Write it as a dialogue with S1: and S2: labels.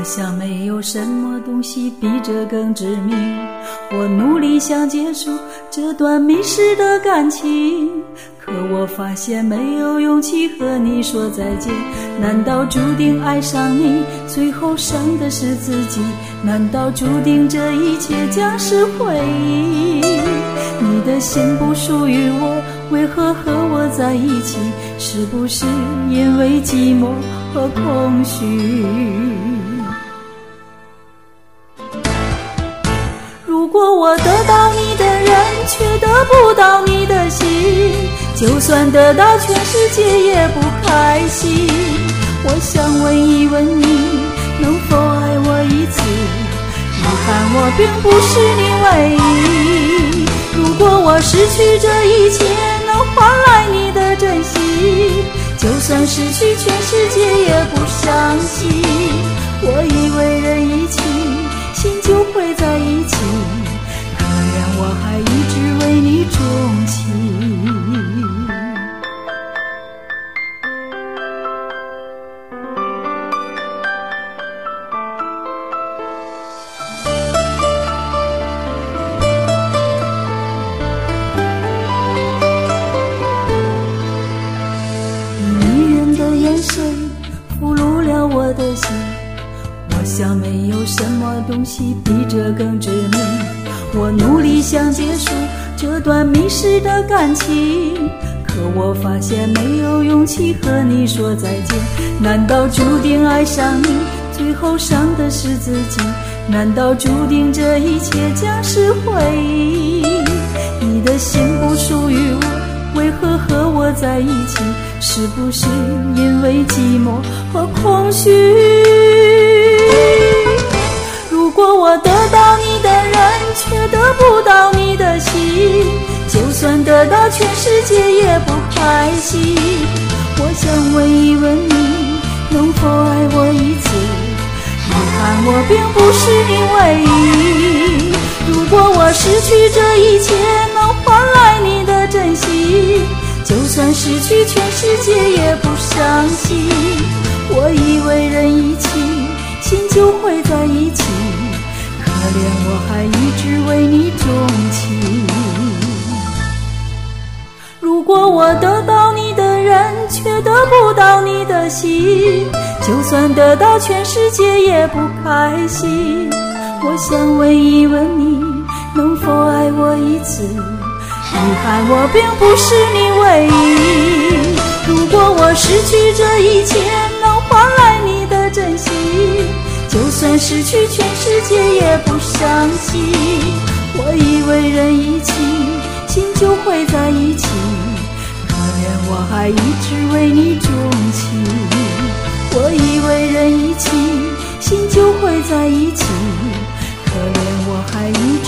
S1: 想没有什么东西比这更致命，我努力想结束这段迷失的感情，可我发现没有勇气和你说再见。难道注定爱上你，最后伤的是自己？难道注定这一切将是回忆？你的心不属于我，为何和我在一起？是不是因为寂寞和空虚？如果我得到你的人，却得不到你的心，就算得到全世界也不开心。我想问一问你，能否爱我一次？遗憾我并不是你唯一。如果我失去这一切，能换来你的真心，就算失去全世界也不伤心。我以为人一起，心就会在一起，可怜我还一直为你钟情。俘虏了我的心，我想没有什么东西比这更致命。我努力想结束这段迷失的感情，可我发现没有勇气和你说再见。难道注定爱上你，最后伤的是自己？难道注定这一切将是回忆？你的心不属于我，为何和我在一起？是不是因为寂寞和空虚？如果我得到你的人，却得不到你的心，就算得到全世界也不开心。我想问一问你，能否爱我一次？遗憾我并不是你唯一。如果我失去这一切，能换来你的真心，就算失去全世界也不伤心。我以为人一起，心就会在一起，可怜我还一直为你钟情。如果我得到你的人，却得不到你的心，就算得到全世界也不开心。我想问一问你，能否爱我一次？遗憾我并不是你唯一。如果我失去这一切，能换来你的真心，就算失去全世界也不伤心。我以为人一起，心就会在一起，可怜我还一直为你钟情。我以为人一起，心就会在一起，可怜我还一直